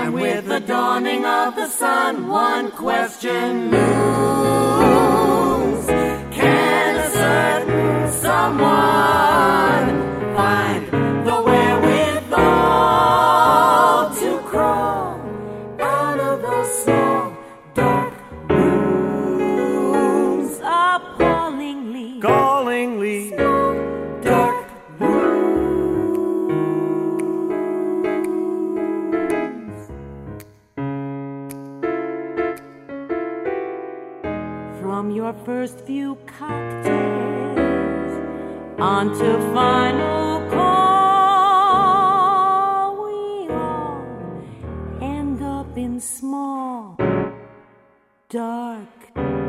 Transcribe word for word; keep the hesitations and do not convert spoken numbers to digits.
And with the dawning of the sun, one question looms. Can a certain someone find the wherewithal to crawl out of the small, dark rooms? Appallingly, Gallingly, small, dark from your first few cocktails on to final call, we all end up in small, dark